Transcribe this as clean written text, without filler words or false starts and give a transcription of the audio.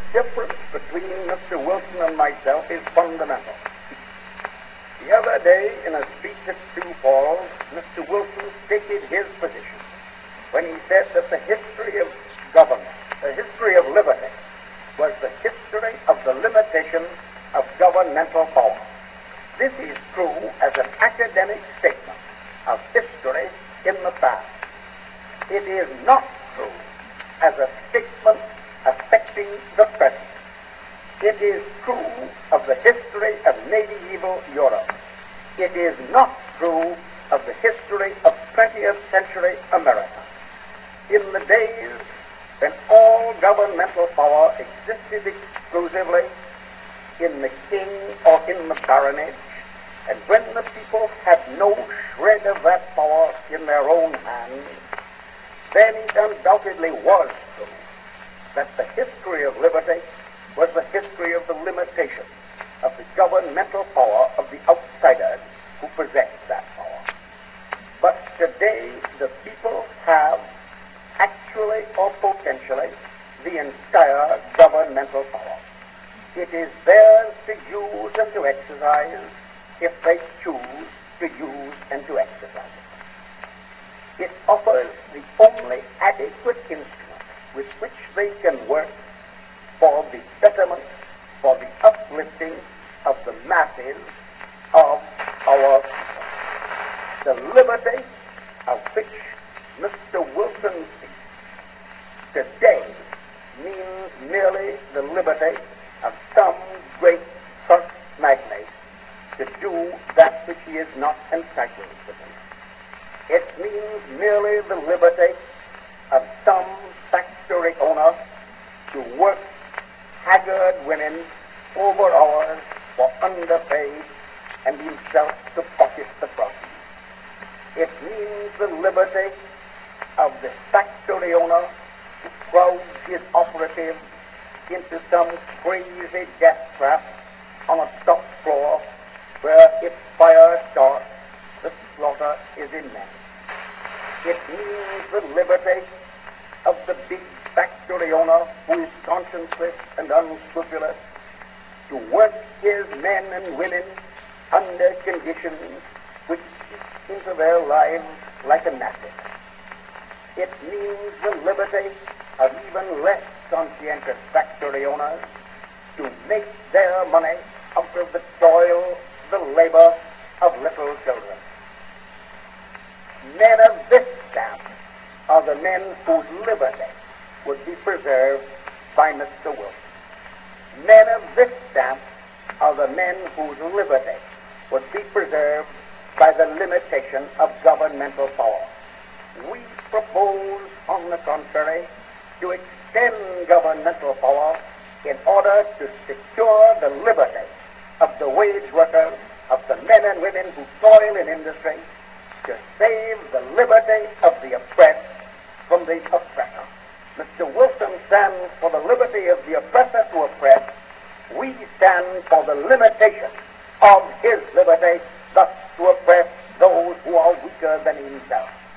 difference between Mr. Wilson and myself is fundamental. The other day, in a speech at Sioux Falls, Mr. Wilson stated his position when he said that the history of government, the history of liberty, was the history of the limitation of governmental power. This is true as an academic statement of history in the past. It is not true as a statement affecting the present. It is true of the history of medieval Europe. It is not true of the history of 20th century America. In the days when all governmental power existed exclusively in the king or in the baronage, and when the people had no shred of that power in their own hands, then it undoubtedly was true that the history of liberty was the history of the limitation of the governmental power of the outsiders who possessed that power. But today the people have, actually or potentially, the entire governmental power. It is theirs to use and to exercise if they choose to use and to exercise it. It offers the only adequate instrument with which they can work for the betterment, for the uplifting of the masses of our people. The liberty of which Mr. Wilson speaks today means merely the liberty of some great first magnate to do that which he is not entitled to do. It means merely the liberty of some factory owner to work haggard women over hours for underpaid and himself to pocket the profit. It means the liberty of the factory owner who crowds his operatives into some crazy death trap on a top floor where if fire starts, the slaughter is immense. It means the liberty of the big factory owner who is conscienceless and unscrupulous to work his men and women under conditions which eat into their lives like a gnat. It means the liberty of even less conscientious factory owners to make their money out of the toil, the labor of little children. Men of this stamp are the men whose liberty would be preserved by Mr. Wilson. Men of this stamp are the men whose liberty would be preserved by the limitation of governmental power. We propose, on the contrary, to extend governmental power in order to secure the liberty of the wage workers, of the men and women who toil in industry, to save the liberty of the oppressed from the oppressor. Mr. Wilson stands for the liberty of the oppressor to oppress. We stand for the limitation of his liberty, thus to oppress those who are weaker than himself.